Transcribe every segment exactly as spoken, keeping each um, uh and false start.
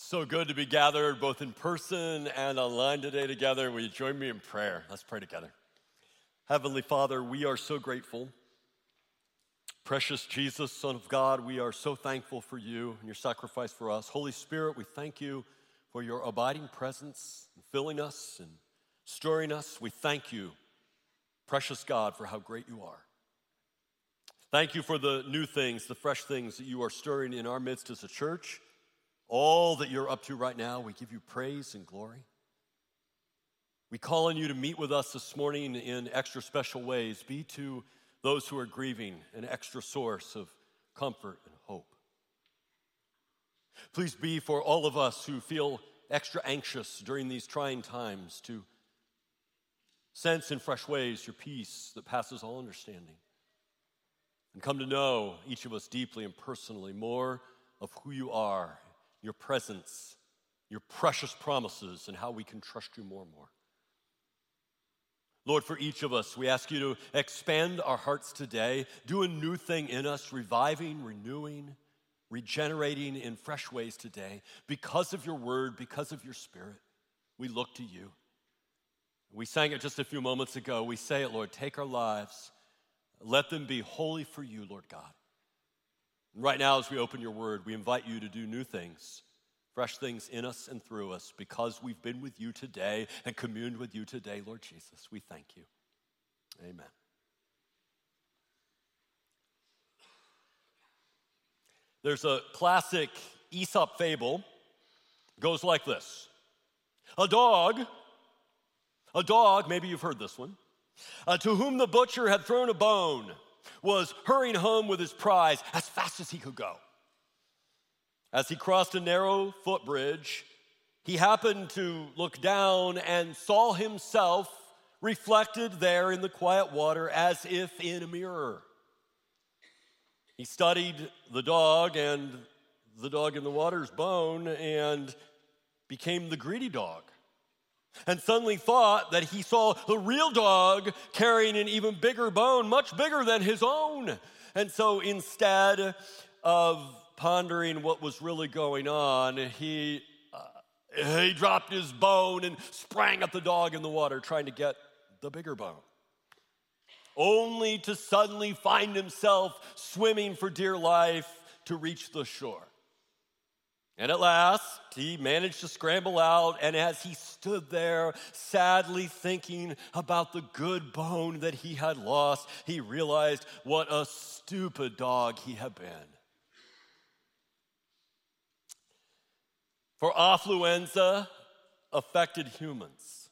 So good to be gathered both in person and online today together. Will you join me in prayer? Let's pray together. Heavenly Father, we are so grateful. Precious Jesus, Son of God, we are so thankful for you and your sacrifice for us. Holy Spirit, we thank you for your abiding presence, filling us and stirring us. We thank you, precious God, for how great you are. Thank you for the new things, the fresh things that you are stirring in our midst as a church. All that you're up to right now, we give you praise and glory. We call on you to meet with us this morning in extra special ways. Be to those who are grieving an extra source of comfort and hope. Please be for all of us who feel extra anxious during these trying times to sense in fresh ways your peace that passes all understanding, and come to know each of us deeply and personally more of who you are, your presence, your precious promises, and how we can trust you more and more. Lord, for each of us, we ask you to expand our hearts today, do a new thing in us, reviving, renewing, regenerating in fresh ways today. Because of your word, because of your spirit, we look to you. We sang it just a few moments ago. We say it, Lord, take our lives, let them be holy for you, Lord God. And right now, as we open your word, we invite you to do new things, fresh things in us and through us, because we've been with you today and communed with you today, Lord Jesus. We thank you. Amen. There's a classic Aesop fable. It goes like this. A dog, a dog, maybe you've heard this one, uh, to whom the butcher had thrown a bone, was hurrying home with his prize as fast as he could go. As he crossed a narrow footbridge, he happened to look down and saw himself reflected there in the quiet water as if in a mirror. He studied the dog and the dog in the water's bone and became the greedy dog, and suddenly thought that he saw the real dog carrying an even bigger bone, much bigger than his own. And so instead of pondering what was really going on, he, uh, he dropped his bone and sprang at the dog in the water, trying to get the bigger bone, only to suddenly find himself swimming for dear life to reach the shore. And at last, he managed to scramble out, and as he stood there, sadly thinking about the good bone that he had lost, he realized what a stupid dog he had been. For affluenza affected humans.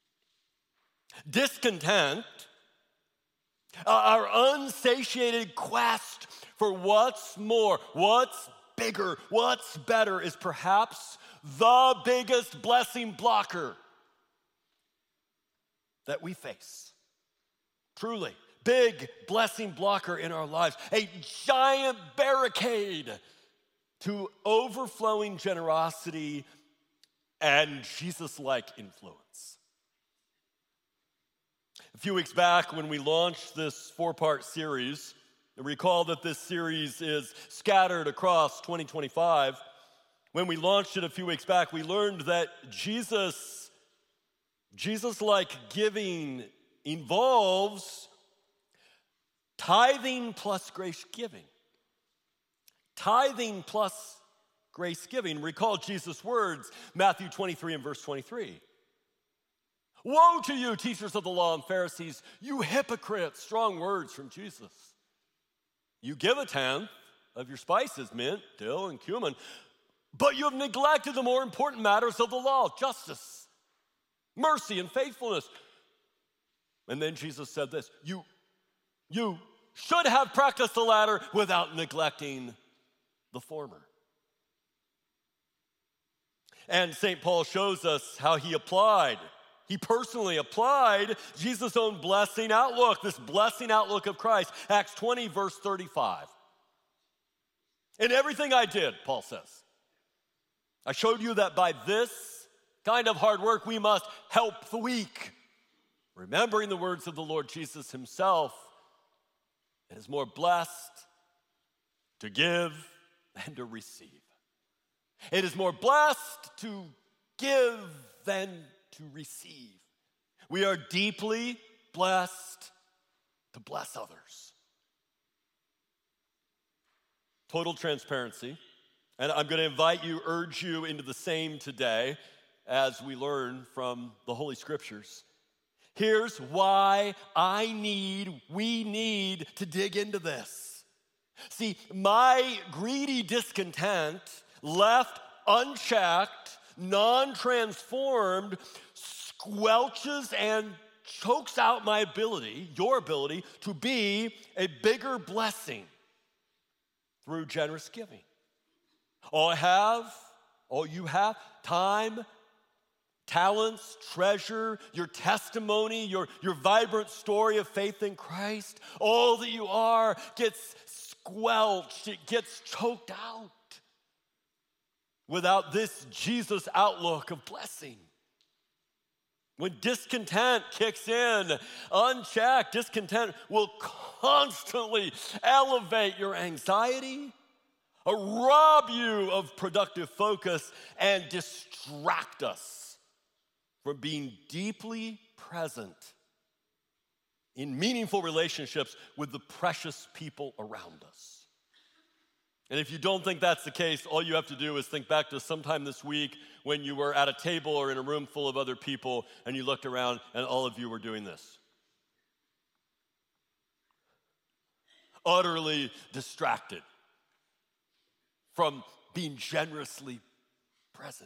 Discontent, our unsatiated quest for what's more, what's bigger, what's better, is perhaps the biggest blessing blocker that we face. Truly, big blessing blocker in our lives. A giant barricade to overflowing generosity and Jesus-like influence. A few weeks back when we launched this four-part series, recall that this series is scattered across twenty twenty-five. When we launched it a few weeks back, we learned that Jesus, Jesus-like giving involves tithing plus grace giving. Tithing plus grace giving. Recall Jesus' words, Matthew twenty-three and verse twenty-three. Woe to you, teachers of the law and Pharisees, you hypocrites. Strong words from Jesus. You give a tenth of your spices, mint, dill, and cumin, but you have neglected the more important matters of the law, justice, mercy, and faithfulness. And then Jesus said this, you, you should have practiced the latter without neglecting the former. And Saint Paul shows us how he applied, he personally applied Jesus' own blessing outlook, this blessing outlook of Christ. Acts twenty, verse thirty-five. In everything I did, Paul says, I showed you that by this kind of hard work we must help the weak, remembering the words of the Lord Jesus himself. It is more blessed to give than to receive. It is more blessed to give than to receive. We are deeply blessed to bless others. Total transparency. And I'm going to invite you, urge you into the same today as we learn from the Holy Scriptures. Here's why I need, we need to dig into this. See, my greedy discontent, left unchecked, non-transformed, squelches and chokes out my ability, your ability, to be a bigger blessing through generous giving. All I have, all you have, time, talents, treasure, your testimony, your, your vibrant story of faith in Christ, all that you are gets squelched, it gets choked out without this Jesus outlook of blessing. When discontent kicks in, unchecked, discontent will constantly elevate your anxiety, rob you of productive focus, and distract us from being deeply present in meaningful relationships with the precious people around us. And if you don't think that's the case, all you have to do is think back to sometime this week when you were at a table or in a room full of other people and you looked around and all of you were doing this. Utterly distracted from being generously present.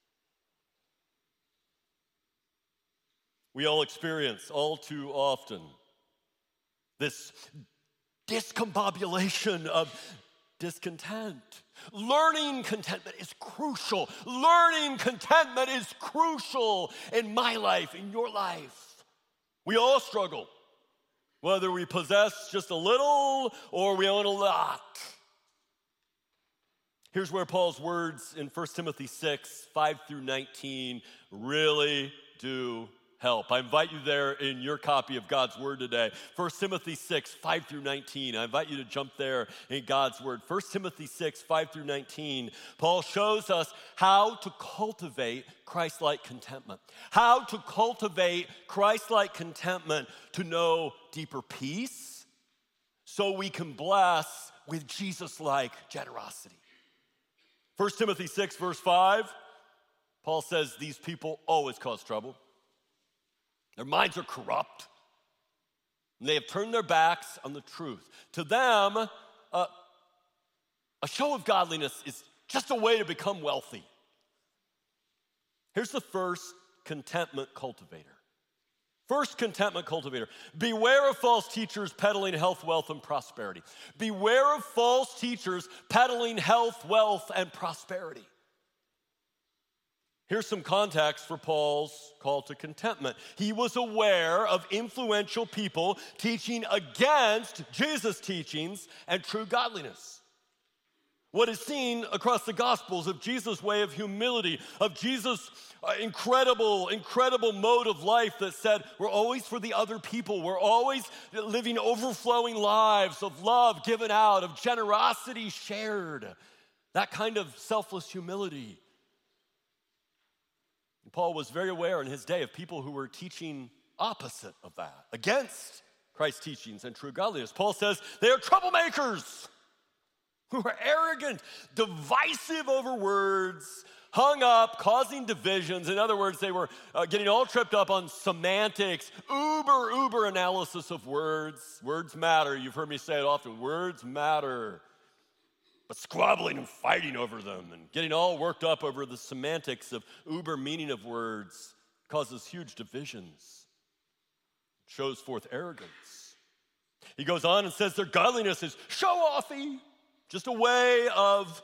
We all experience all too often this discombobulation of discontent. Learning contentment is crucial. Learning contentment is crucial in my life, in your life. We all struggle, whether we possess just a little or we own a lot. Here's where Paul's words in First Timothy six, five through nineteen really do help. I invite you there in your copy of God's Word today. First Timothy six, five through nineteen. I invite you to jump there in God's Word. First Timothy six, five through nineteen. Paul shows us how to cultivate Christ-like contentment. How to cultivate Christ-like contentment to know deeper peace so we can bless with Jesus-like generosity. First Timothy six, verse five, Paul says these people always cause trouble. Their minds are corrupt, and they have turned their backs on the truth. To them, uh, a show of godliness is just a way to become wealthy. Here's the first contentment cultivator. First contentment cultivator. Beware of false teachers peddling health, wealth, and prosperity. Beware of false teachers peddling health, wealth, and prosperity. Here's some context for Paul's call to contentment. He was aware of influential people teaching against Jesus' teachings and true godliness. What is seen across the Gospels of Jesus' way of humility, of Jesus' uh, incredible, incredible mode of life that said, we're always for the other people. We're always living overflowing lives of love given out, of generosity shared. That kind of selfless humility. And Paul was very aware in his day of people who were teaching opposite of that, against Christ's teachings and true godliness. Paul says they are troublemakers, who are arrogant, divisive over words, hung up, causing divisions. In other words, they were uh, getting all tripped up on semantics, uber, uber analysis of words. Words matter. You've heard me say it often. Words matter. But squabbling and fighting over them and getting all worked up over the semantics of uber meaning of words causes huge divisions. It shows forth arrogance. He goes on and says their godliness is show-offy. Just a way of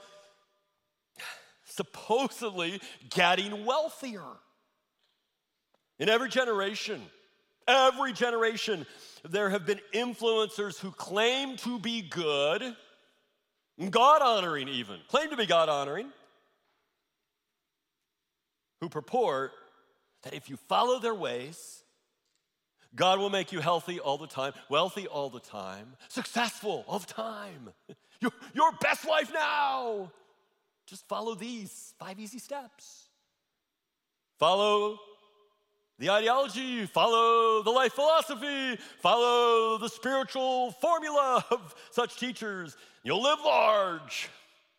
supposedly getting wealthier. In every generation, every generation, there have been influencers who claim to be good, God-honoring even, claim to be God-honoring, who purport that if you follow their ways, God will make you healthy all the time, wealthy all the time, successful all the time. Your, your best life now. just follow these five easy steps. Follow the ideology, follow the life philosophy, follow the spiritual formula of such teachers. You'll live large.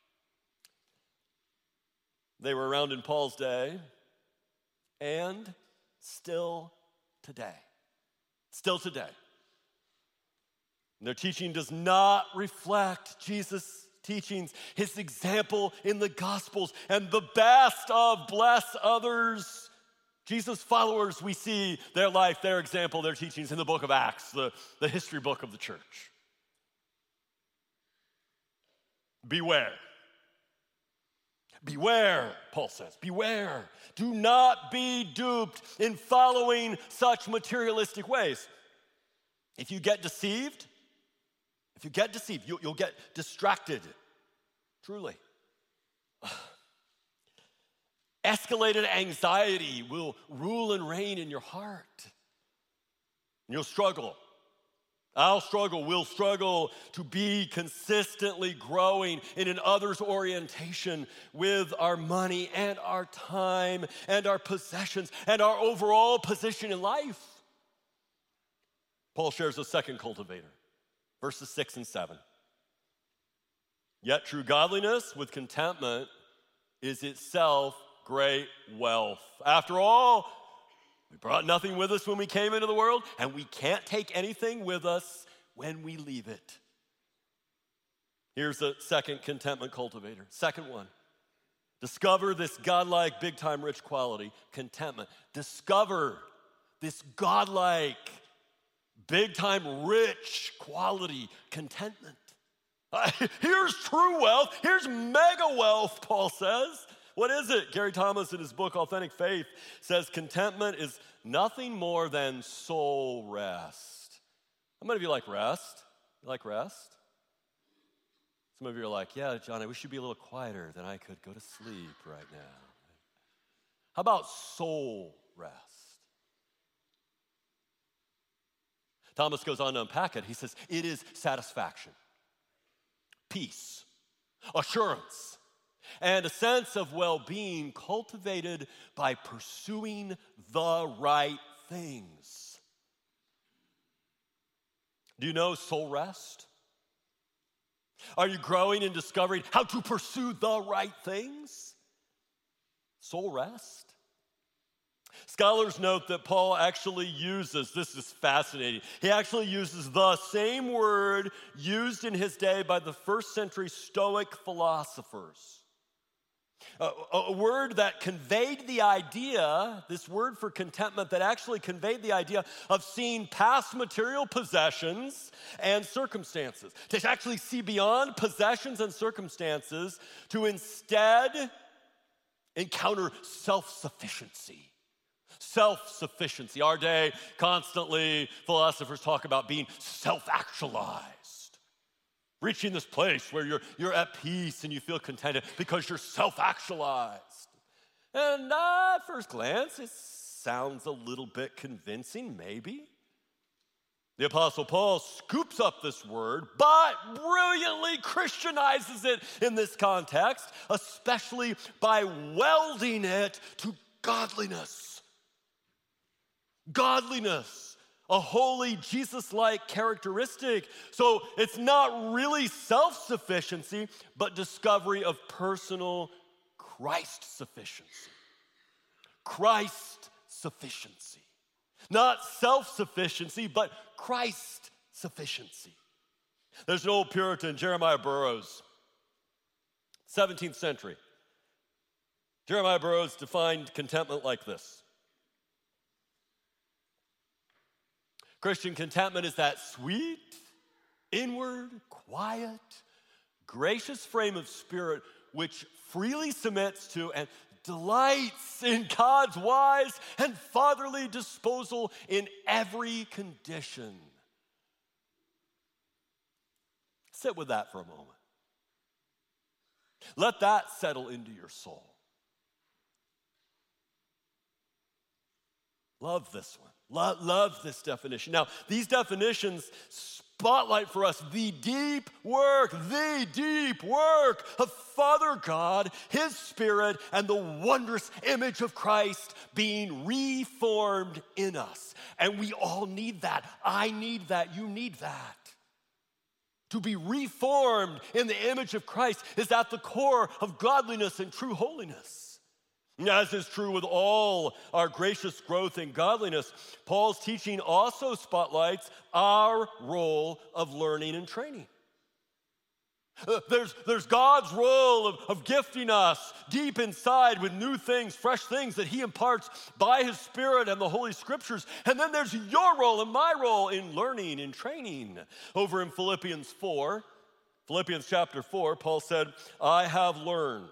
They were around in Paul's day and still today. Still today. And their teaching does not reflect Jesus' teachings, his example in the Gospels, and the best of bless others. Jesus' followers, we see their life, their example, their teachings in the book of Acts, the, the history book of the church. Beware. Beware, Paul says, beware. Do not be duped in following such materialistic ways. If you get deceived, if you get deceived, you, you'll get distracted, truly. Escalated anxiety will rule and reign in your heart. You'll struggle. I'll struggle, we'll struggle to be consistently growing in an others orientation with our money and our time and our possessions and our overall position in life. Paul shares a second cultivator, verses six and seven. Yet true godliness with contentment is itself great wealth. After all, we brought nothing with us when we came into the world, and we can't take anything with us when we leave it. Here's the second contentment cultivator. Second one, discover this godlike, big-time rich quality, contentment. Discover this godlike, big-time rich quality, contentment. Uh, here's true wealth. Here's mega wealth, Paul says. What is it? Gary Thomas in his book, Authentic Faith, says contentment is nothing more than soul rest. How many of you like rest? You like rest? Some of you are like, yeah, John, I wish you'd be a little quieter, then I could go to sleep right now. How about soul rest? Thomas goes on to unpack it. He says, it is satisfaction, peace, assurance, and a sense of well-being cultivated by pursuing the right things. Do you know soul rest? Are you growing and discovering how to pursue the right things? Soul rest? Scholars note that Paul actually uses, this is fascinating, he actually uses the same word used in his day by the first century Stoic philosophers. A, a word that conveyed the idea, this word for contentment that actually conveyed the idea of seeing past material possessions and circumstances. To actually see beyond possessions and circumstances, to instead encounter self-sufficiency. Self-sufficiency. Our day, constantly, philosophers talk about being self-actualized. Reaching this place where you're, you're at peace and you feel contented because you're self-actualized. And uh, at first glance, it sounds a little bit convincing, maybe. The Apostle Paul scoops up this word, but brilliantly Christianizes it in this context, especially by welding it to godliness. Godliness. A holy, Jesus-like characteristic. So it's not really self-sufficiency, but discovery of personal Christ-sufficiency. Christ-sufficiency. Not self-sufficiency, but Christ-sufficiency. There's an old Puritan, Jeremiah Burroughs, seventeenth century. Jeremiah Burroughs defined contentment like this. Christian contentment is that sweet, inward, quiet, gracious frame of spirit which freely submits to and delights in God's wise and fatherly disposal in every condition. Sit with that for a moment. Let that settle into your soul. Love this one. Love, love this definition. Now, these definitions spotlight for us the deep work, the deep work of Father God, his Spirit, and the wondrous image of Christ being reformed in us. And we all need that. I need that. You need that. To be reformed in the image of Christ is at the core of godliness and true holiness. As is true with all our gracious growth in godliness, Paul's teaching also spotlights our role of learning and training. Uh, there's, there's God's role of, of gifting us deep inside with new things, fresh things that he imparts by his Spirit and the Holy Scriptures. And then there's your role and my role in learning and training. Over in Philippians four, Philippians chapter four, Paul said, I have learned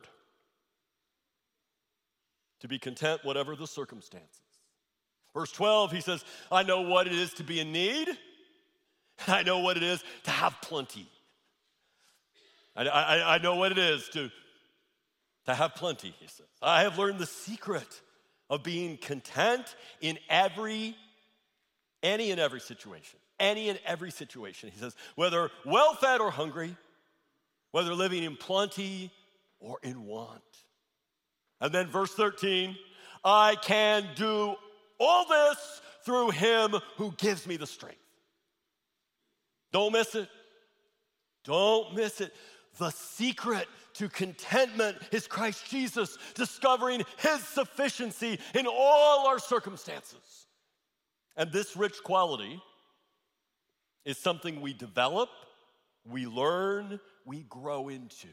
to be content whatever the circumstances. Verse twelve, he says, I know what it is to be in need. I know what it is to have plenty. I, I, I know what it is to, to have plenty, he says. I have learned the secret of being content in every, any and every situation. Any and every situation, he says, whether well-fed or hungry, whether living in plenty or in want. And then verse thirteen, I can do all this through him who gives me the strength. Don't miss it. Don't miss it. The secret to contentment is Christ Jesus, discovering his sufficiency in all our circumstances. And this rich quality is something we develop, we learn, we grow into.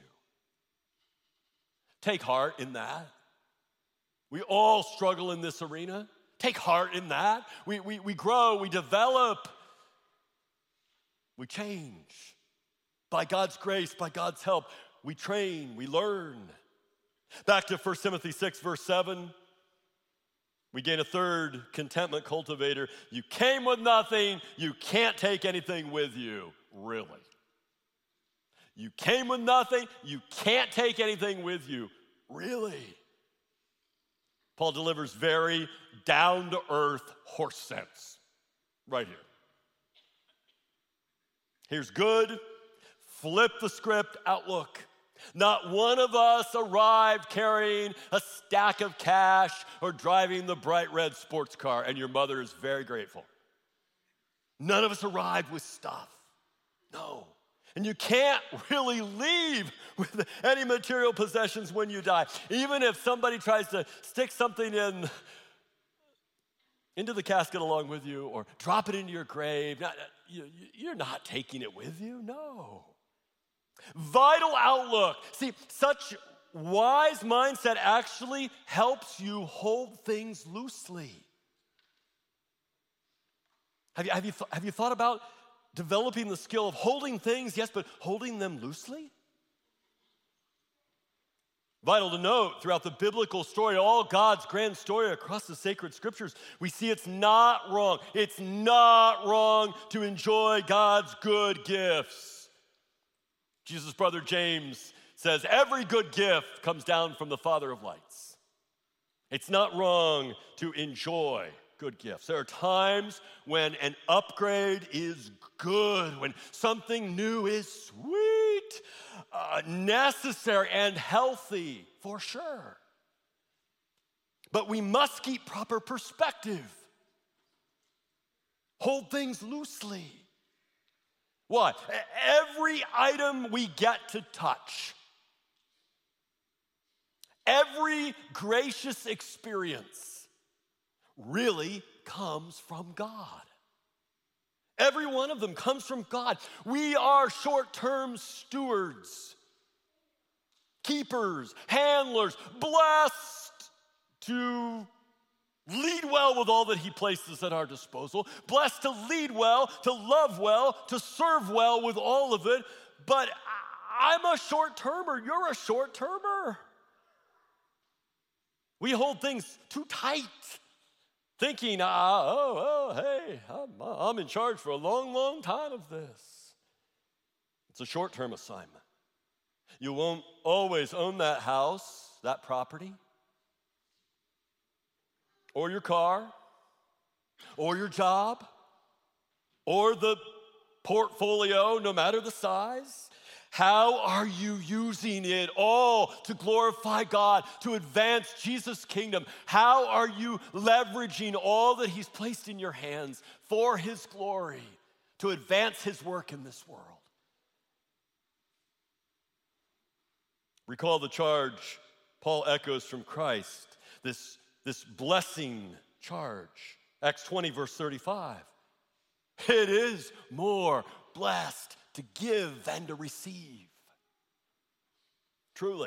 Take heart in that. We all struggle in this arena. Take heart in that. We, we, we grow, we develop, we change. By God's grace, by God's help, we train, we learn. Back to First Timothy six, verse seven. We gain a third contentment cultivator. You came with nothing, you can't take anything with you. Really. You came with nothing, you can't take anything with you. Really. Paul delivers very down-to-earth horse sense right here. Here's good, flip the script outlook. Not one of us arrived carrying a stack of cash or driving the bright red sports car, and your mother is very grateful. None of us arrived with stuff. No. And you can't really leave with any material possessions when you die. Even if somebody tries to stick something in into the casket along with you or drop it into your grave, not, you, you're not taking it with you. No. Vital outlook. See, such wise mindset actually helps you hold things loosely. Have you, have you, th- have you thought about developing the skill of holding things, yes, but holding them loosely? Vital to note, throughout the biblical story, all God's grand story across the sacred scriptures, we see it's not wrong. It's not wrong to enjoy God's good gifts. Jesus' brother James says, every good gift comes down from the Father of lights. It's not wrong to enjoy good gifts. There are times when an upgrade is good, when something new is sweet, uh, necessary, and healthy, for sure. But we must keep proper perspective. Hold things loosely. Why? Every item we get to touch, every gracious experience really comes from God. Every one of them comes from God. We are short-term stewards, keepers, handlers, blessed to lead well with all that he places at our disposal, blessed to lead well, to love well, to serve well with all of it. But I'm a short-termer. You're a short-termer. We hold things too tight, thinking, ah, oh, oh, hey, I'm, I'm in charge for a long, long time of this. It's a short-term assignment. You won't always own that house, that property, or your car, or your job, or the portfolio, no matter the size? How are you using it all to glorify God, to advance Jesus' kingdom? How are you leveraging all that he's placed in your hands for his glory, to advance his work in this world? Recall the charge Paul echoes from Christ, this, this blessing charge. Acts twenty, verse thirty-five. It is more blessed to give than to receive. Truly,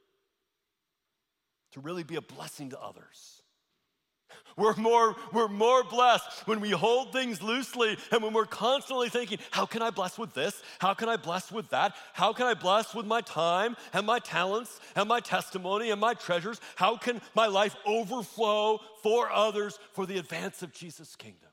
to really be a blessing to others. We're more, we're more blessed when we hold things loosely and when we're constantly thinking, how can I bless with this? How can I bless with that? How can I bless with my time and my talents and my testimony and my treasures? How can my life overflow for others for the advance of Jesus' kingdom?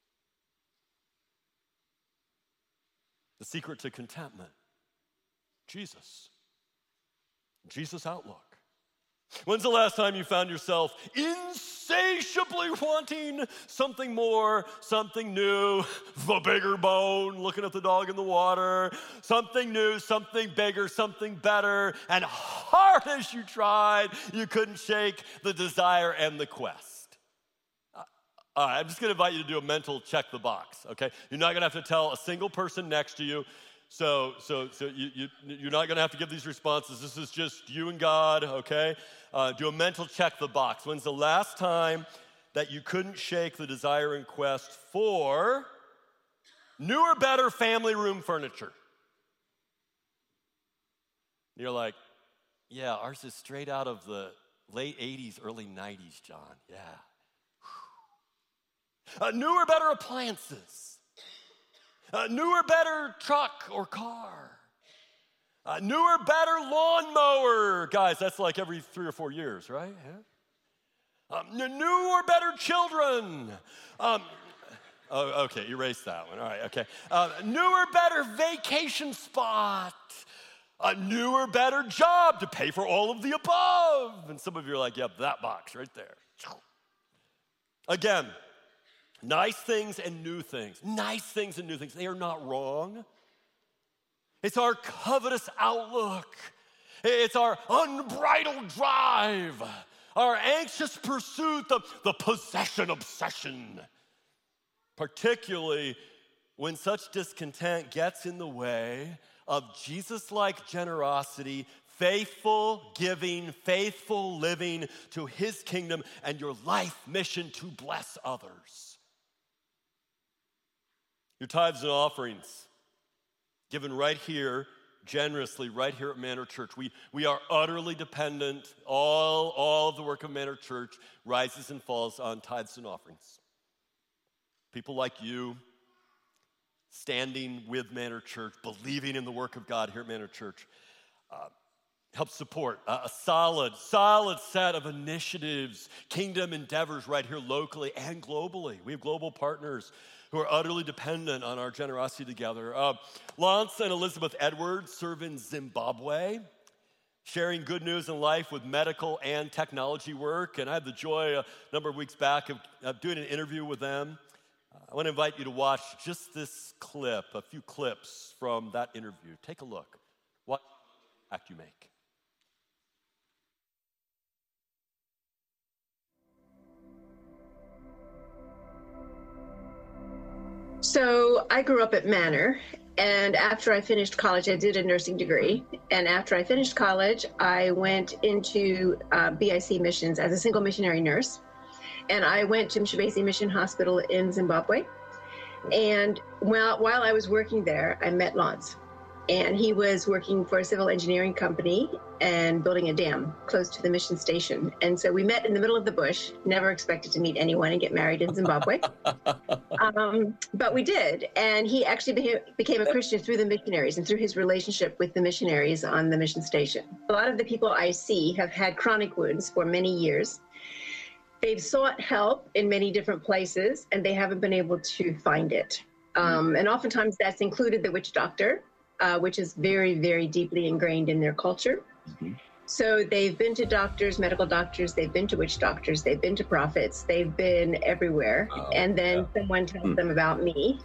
The secret to contentment, Jesus. Jesus' outlook. When's the last time you found yourself insatiably wanting something more, something new, the bigger bone, looking at the dog in the water, something new, something bigger, something better, and hard as you tried, you couldn't shake the desire and the quest? Uh, all right, I'm just gonna invite you to do a mental check the box, okay? You're not gonna have to tell a single person next to you. So, so, so you, you, you're not gonna have to give these responses. This is just you and God, okay? Uh, do a mental check the box. When's the last time that you couldn't shake the desire and quest for newer, better family room furniture? You're like, yeah, ours is straight out of the late eighties, early nineties, John, yeah. Uh, newer, better appliances. A newer, better truck or car. A newer, better lawnmower. Guys, that's like every three or four years, right? Yeah. Um, newer, better children. Um, oh, okay, erase that one. All right, okay. Uh, newer, better vacation spot. A newer, better job to pay for all of the above. And some of you are like, yep, that box right there. Again, nice things and new things. Nice things and new things. They are not wrong. It's our covetous outlook. It's our unbridled drive. Our anxious pursuit, the, the possession obsession. Particularly when such discontent gets in the way of Jesus-like generosity, faithful giving, faithful living to his kingdom and your life mission to bless others. Your tithes and offerings, given right here, generously, right here at Manor Church. We, we are utterly dependent. All, all of the work of Manor Church rises and falls on tithes and offerings. People like you, standing with Manor Church, believing in the work of God here at Manor Church, uh, help support a, a solid, solid set of initiatives, kingdom endeavors right here locally and globally. We have global partners who are utterly dependent on our generosity together. Uh, Lance and Elizabeth Edwards serve in Zimbabwe, sharing good news in life with medical and technology work. And I had the joy a number of weeks back of, of doing an interview with them. Uh, I want to invite you to watch just this clip, a few clips from that interview. Take a look. What impact you make. So I grew up at Manor, and after I finished college, I did a nursing degree. And after I finished college, I went into uh, B I C missions as a single missionary nurse. And I went to Mshebesi Mission Hospital in Zimbabwe. And while, while I was working there, I met Lance. And he was working for a civil engineering company and building a dam close to the mission station. And so we met in the middle of the bush, never expected to meet anyone and get married in Zimbabwe. um, but we did. And he actually became, became a Christian through the missionaries and through his relationship with the missionaries on the mission station. A lot of the people I see have had chronic wounds for many years. They've sought help in many different places, and they haven't been able to find it. Um, and oftentimes that's included the witch doctor, Uh, which is very, very deeply ingrained in their culture. Mm-hmm. So they've been to doctors, medical doctors, they've been to witch doctors, they've been to prophets, they've been everywhere. Oh, and then yeah. someone tells mm. them about me.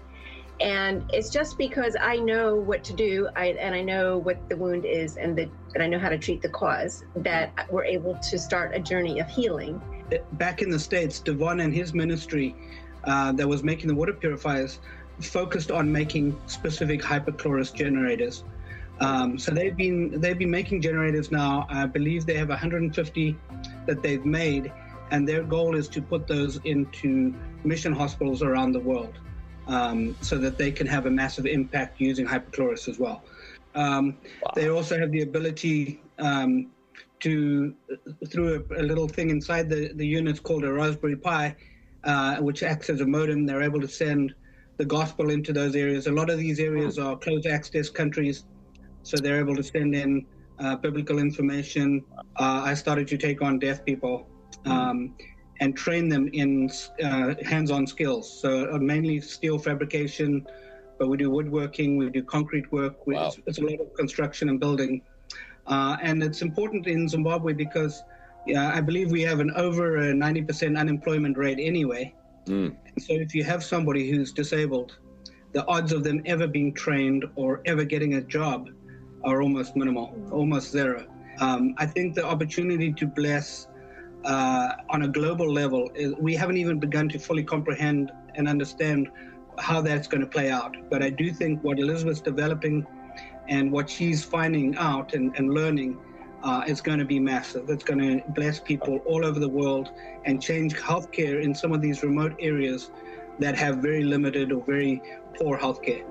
And it's just because I know what to do, I, and I know what the wound is, and, the, and I know how to treat the cause, that we're able to start a journey of healing. Back in the States, Devon and his ministry uh, that was making the water purifiers focused on making specific hypochlorous generators. Um, so they've been they've been making generators now. I believe they have one hundred fifty that they've made, and their goal is to put those into mission hospitals around the world, um, so that they can have a massive impact using hypochlorous as well. Um, wow. They also have the ability um, to, through a, a little thing inside the, the units called a Raspberry Pi, uh, which acts as a modem, they're able to send the gospel into those areas. A lot of these areas are closed access countries, so they're able to send in uh, biblical information. Uh, I started to take on deaf people um, and train them in uh, hands-on skills. So uh, mainly steel fabrication, but we do woodworking, we do concrete work. We, wow. it's, it's a lot of construction and building. Uh, and it's important in Zimbabwe because yeah, I believe we have an over a ninety percent unemployment rate anyway. Mm. So if you have somebody who's disabled, the odds of them ever being trained or ever getting a job are almost minimal, almost zero. Um, I think the opportunity to bless uh, on a global level, is, we haven't even begun to fully comprehend and understand how that's going to play out. But I do think what Elizabeth's developing and what she's finding out and, and learning uh, is going to be massive. It's going to bless people all over the world and change healthcare in some of these remote areas that have very limited or very poor healthcare.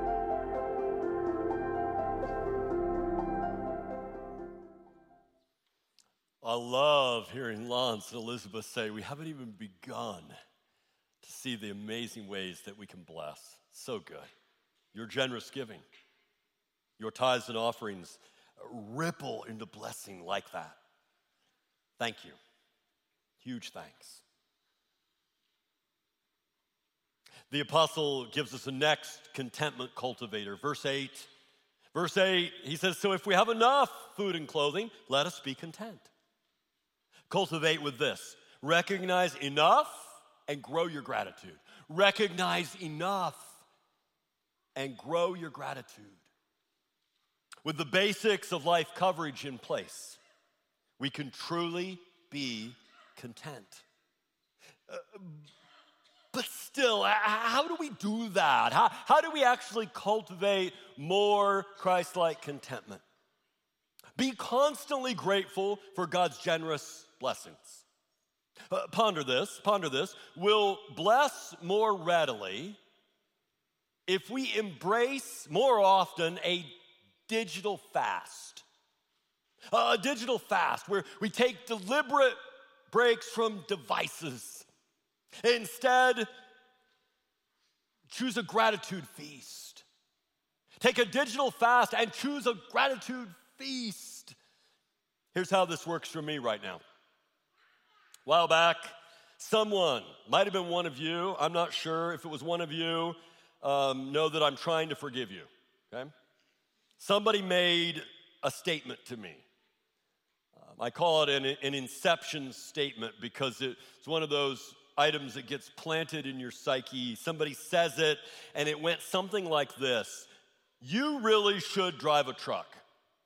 I love hearing Lance and Elizabeth say, we haven't even begun to see the amazing ways that we can bless. So good. Your generous giving, your tithes and offerings ripple into blessing like that. Thank you. Huge thanks. The apostle gives us a next contentment cultivator. Verse eight. Verse eight, he says, so if we have enough food and clothing, let us be content. Cultivate with this. Recognize enough and grow your gratitude. Recognize enough and grow your gratitude. With the basics of life coverage in place, we can truly be content. Uh, but still, how do we do that? How, how do we actually cultivate more Christ-like contentment? Be constantly grateful for God's generous blessings. Uh, ponder this, ponder this. We'll bless more readily if we embrace more often a digital fast. Uh, a digital fast where we take deliberate breaks from devices. Instead, choose a gratitude feast. Take a digital fast and choose a gratitude feast. Here's how this works for me right now. A while back, someone, might have been one of you, I'm not sure if it was one of you, um, know that I'm trying to forgive you, okay? Somebody made a statement to me. Um, I call it an, an inception statement because it's one of those items that gets planted in your psyche. Somebody says it, and it went something like this: you really should drive a truck.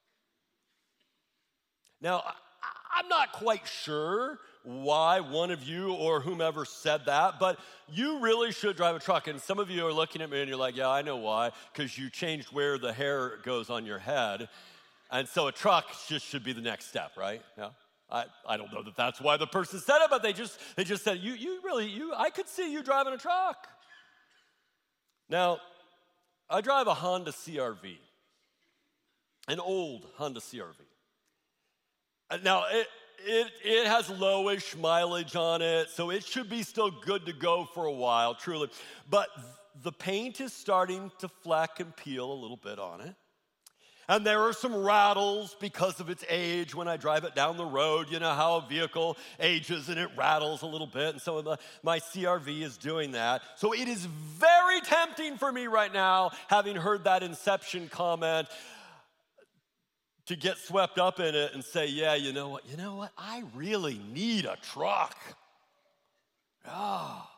Now, I, I'm not quite sure why one of you or whomever said that, but you really should drive a truck. And some of you are looking at me and you're like, yeah, I know why, because you changed where the hair goes on your head. And so a truck just should be the next step, right? Yeah. I, I don't know that that's why the person said it, but they just they just said, you you really, you I could see you driving a truck. Now, I drive a Honda C R V, an old Honda C R V. Now, it, it, it has lowish mileage on it, so it should be still good to go for a while, truly. But the paint is starting to fleck and peel a little bit on it. And there are some rattles because of its age when I drive it down the road. You know how a vehicle ages and it rattles a little bit. And so the, my C R V is doing that. So it is very tempting for me right now, having heard that inception comment, to get swept up in it and say, yeah, you know what, you know what, I really need a truck. Oh.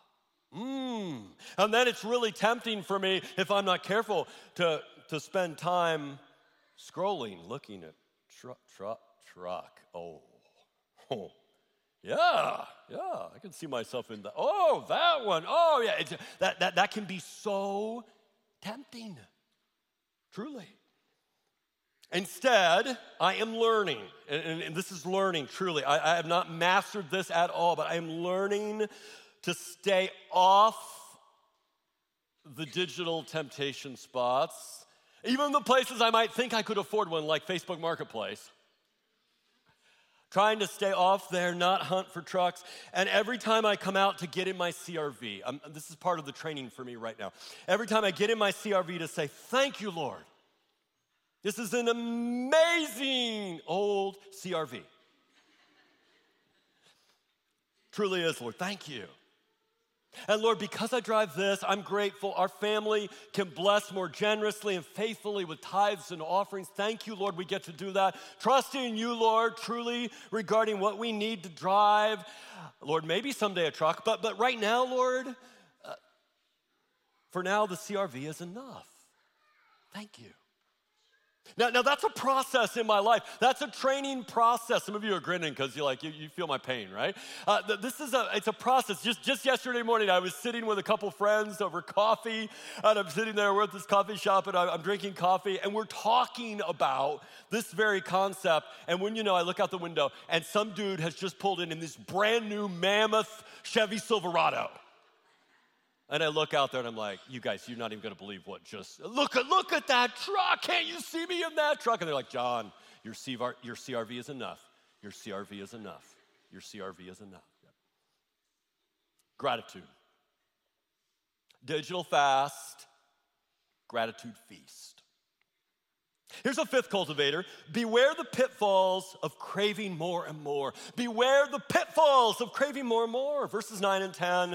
Mmm. And then it's really tempting for me, if I'm not careful, to, to spend time scrolling, looking at truck, truck, truck. Oh. oh. Yeah, yeah, I can see myself in that. Oh, that one. Oh, yeah. It's, that, that, that can be so tempting, truly. Instead, I am learning, and, and, and this is learning, truly. I, I have not mastered this at all, but I am learning to stay off the digital temptation spots, even the places I might think I could afford one, like Facebook Marketplace. Trying to stay off there, not hunt for trucks. And every time I come out to get in my C R V, I'm, this is part of the training for me right now. Every time I get in my C R V to say, thank you, Lord. This is an amazing old C R V. Truly is, Lord. Thank you. And Lord, because I drive this, I'm grateful. Our family can bless more generously and faithfully with tithes and offerings. Thank you, Lord, we get to do that. Trusting you, Lord, truly regarding what we need to drive. Lord, maybe someday a truck, but, but right now, Lord, uh, for now, the C R V is enough. Thank you. Now, now that's a process in my life. That's a training process. Some of you are grinning because you're like, you, you feel my pain, right? Uh, this is a, it's a process. Just, just yesterday morning, I was sitting with a couple friends over coffee, and I'm sitting there, we're at this coffee shop, and I'm drinking coffee, and we're talking about this very concept. And when you know, I look out the window, and some dude has just pulled in in this brand new mammoth Chevy Silverado. And I look out there and I'm like, you guys, you're not even gonna believe what just, look at look at that truck. Can't you see me in that truck? And they're like, John, your C R V, your C R V is enough. Your C R V is enough. Your C R V is enough. Yep. Gratitude. Digital fast, gratitude feast. Here's a fifth cultivator. Beware the pitfalls of craving more and more. Beware the pitfalls of craving more and more. Verses nine and ten.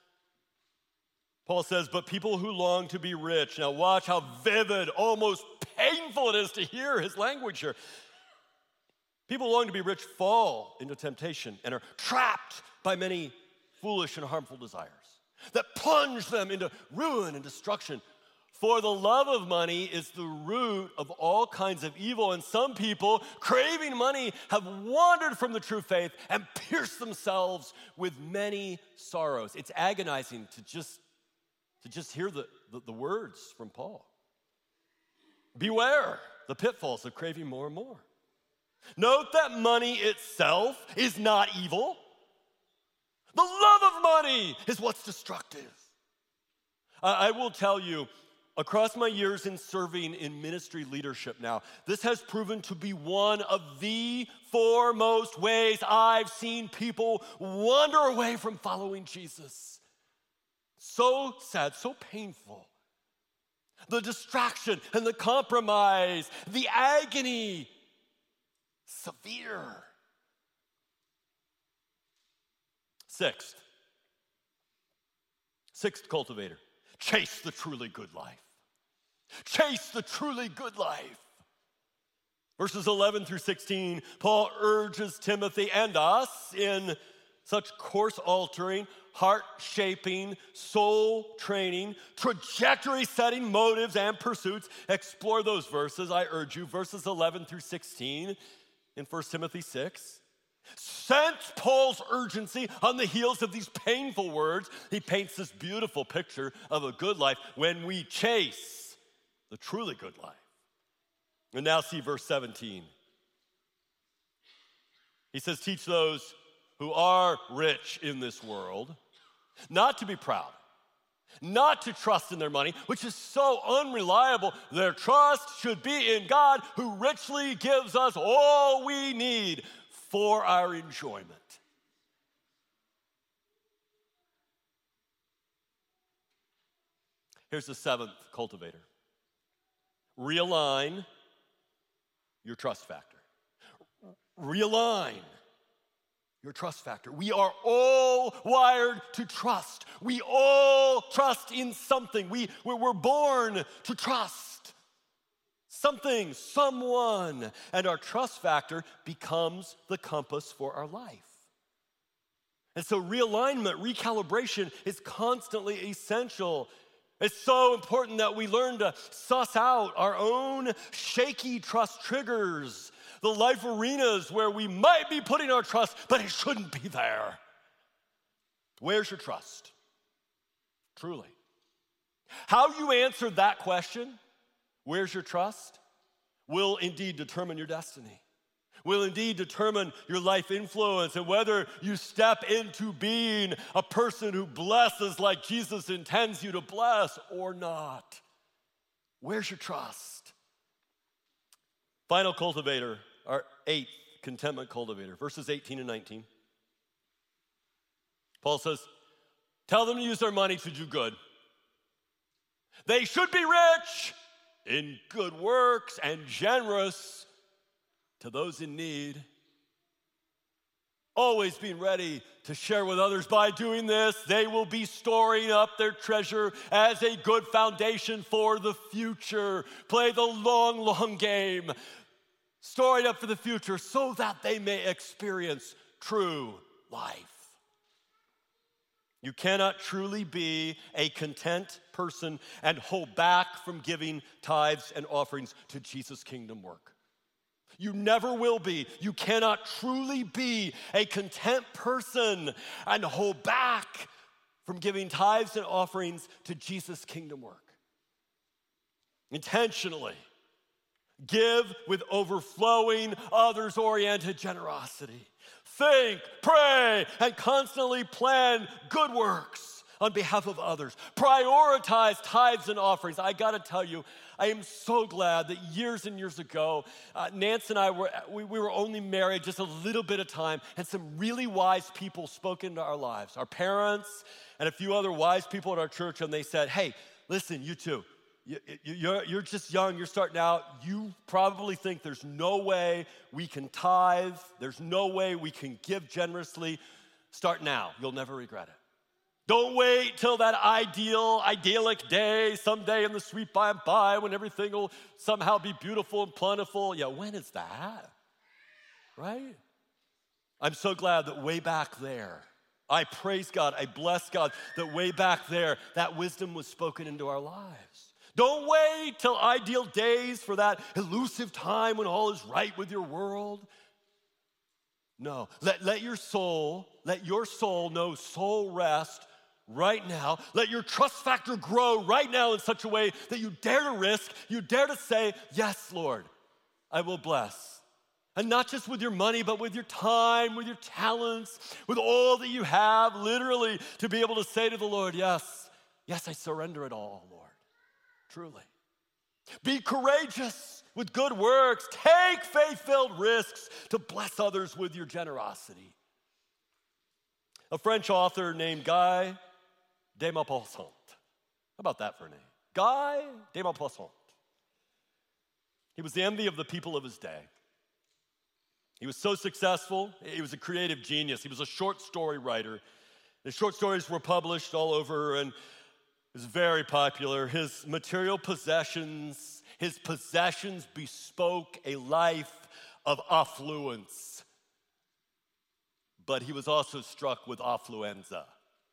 Paul says, but people who long to be rich. Now watch how vivid, almost painful it is to hear his language here. People who long to be rich fall into temptation and are trapped by many foolish and harmful desires that plunge them into ruin and destruction. For the love of money is the root of all kinds of evil, and some people, craving money, have wandered from the true faith and pierced themselves with many sorrows. It's agonizing to just To just hear the, the, the words from Paul. Beware the pitfalls of craving more and more. Note that money itself is not evil. The love of money is what's destructive. I, I will tell you, across my years in serving in ministry leadership now, this has proven to be one of the foremost ways I've seen people wander away from following Jesus. So sad, so painful. The distraction and the compromise, the agony, severe. Sixth, sixth cultivator, chase the truly good life. Chase the truly good life. Verses eleven through sixteen, Paul urges Timothy and us in such course-altering, heart-shaping, soul-training, trajectory-setting motives and pursuits. Explore those verses, I urge you, verses eleven through sixteen in First Timothy six. Sense Paul's urgency on the heels of these painful words. He paints this beautiful picture of a good life when we chase the truly good life. And now see verse seventeen. He says, teach those who are rich in this world, not to be proud, not to trust in their money, which is so unreliable. Their trust should be in God, who richly gives us all we need for our enjoyment. Here's the seventh cultivator. Realign your trust factor. Realign your trust factor. We are all wired to trust. We all trust in something. We, we're born to trust something, someone, and our trust factor becomes the compass for our life. And so realignment, recalibration is constantly essential. It's so important that we learn to suss out our own shaky trust triggers, the life arenas where we might be putting our trust, but it shouldn't be there. Where's your trust? Truly. How you answer that question, where's your trust, will indeed determine your destiny, will indeed determine your life influence, and whether you step into being a person who blesses like Jesus intends you to bless or not. Where's your trust? Final cultivator, our eighth contentment cultivator, verses eighteen and nineteen. Paul says, tell them to use their money to do good. They should be rich in good works and generous to those in need. Always being ready to share with others. By doing this, they will be storing up their treasure as a good foundation for the future. Play the long, long game. Store it up for the future so that they may experience true life. You cannot truly be a content person and hold back from giving tithes and offerings to Jesus' kingdom work. You never will be. You cannot truly be a content person and hold back from giving tithes and offerings to Jesus' kingdom work. Intentionally give with overflowing, others-oriented generosity. Think, pray, and constantly plan good works on behalf of others. Prioritize tithes and offerings. I got to tell you, I am so glad that years and years ago, uh, Nance and I were we, we were only married just a little bit of time, and some really wise people spoke into our lives. Our parents and a few other wise people at our church, and they said, "Hey, listen, you two. You, you're, you're just young, you're starting out, you probably think there's no way we can tithe, there's no way we can give generously. Start now, you'll never regret it. Don't wait till that ideal, idyllic day, someday in the sweet by and by when everything will somehow be beautiful and plentiful. Yeah, when is that? Right? I'm so glad that way back there, I praise God, I bless God, that way back there, that wisdom was spoken into our lives. Don't wait till ideal days for that elusive time when all is right with your world. No, let, let your soul, let your soul know soul rest right now. Let your trust factor grow right now in such a way that you dare to risk, you dare to say, yes, Lord, I will bless. And not just with your money, but with your time, with your talents, with all that you have, literally to be able to say to the Lord, yes, yes, I surrender it all, Lord. Truly. Be courageous with good works. Take faith-filled risks to bless others with your generosity. A French author named Guy de Maupassant. How about that for a name? Guy de Maupassant. He was the envy of the people of his day. He was so successful. He was a creative genius. He was a short story writer. His short stories were published all over, and it was very popular. His material possessions, his possessions bespoke a life of affluence. But he was also struck with affluenza.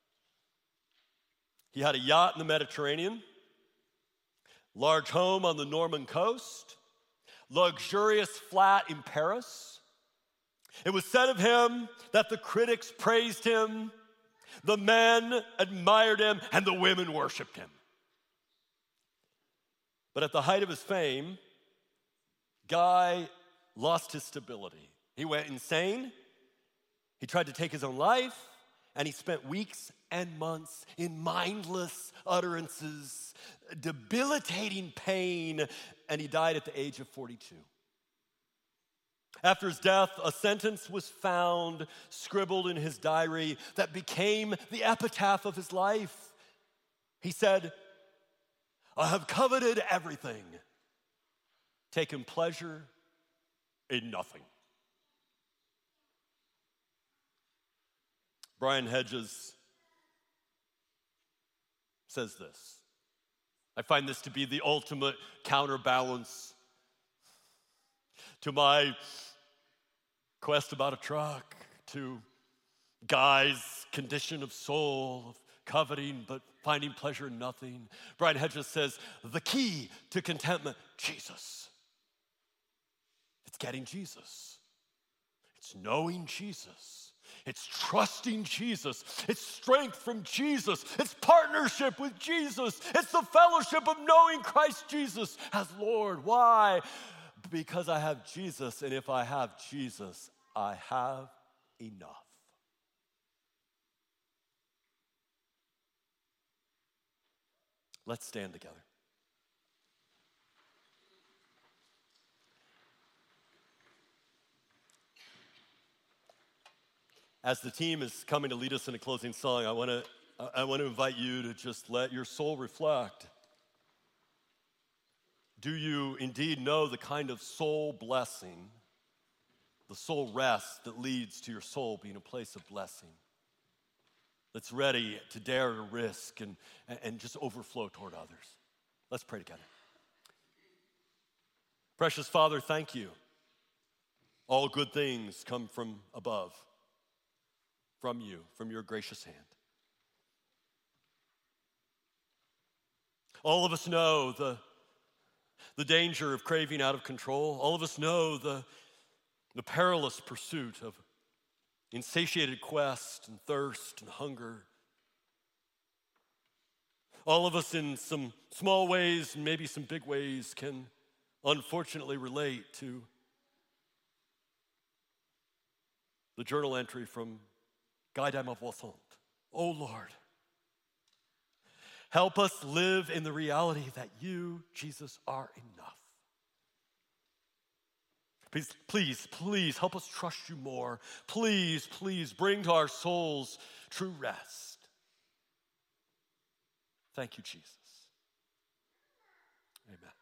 He had a yacht in the Mediterranean, large home on the Norman coast, luxurious flat in Paris. It was said of him that the critics praised him, the men admired him, and the women worshiped him. But at the height of his fame, Guy lost his stability. He went insane. He tried to take his own life, and he spent weeks and months in mindless utterances, debilitating pain, and he died at the age of forty-two. After his death, a sentence was found scribbled in his diary that became the epitaph of his life. He said, I have coveted everything, taken pleasure in nothing. Brian Hedges says this. I find this to be the ultimate counterbalance to my quest about a truck, to Guy's condition of soul, of coveting but finding pleasure in nothing. Brian Hedges says, the key to contentment, Jesus. It's getting Jesus. It's knowing Jesus. It's trusting Jesus. It's strength from Jesus. It's partnership with Jesus. It's the fellowship of knowing Christ Jesus as Lord. Why? Because I have Jesus, and if I have Jesus, I have enough. Let's stand together. As the team is coming to lead us in a closing song, I want to I want to invite you to just let your soul reflect. Do you indeed know the kind of soul blessing, the soul rest that leads to your soul being a place of blessing? That's ready to dare to risk and, and just overflow toward others. Let's pray together. Precious Father, thank you. All good things come from above, from you, from your gracious hand. All of us know the, the danger of craving out of control. All of us know the, the perilous pursuit of insatiated quest and thirst and hunger. All of us in some small ways and maybe some big ways can unfortunately relate to the journal entry from Guy de Maupassant. Oh Lord, help us live in the reality that you, Jesus, are enough. Please, please, please help us trust you more. Please, please bring to our souls true rest. Thank you, Jesus. Amen.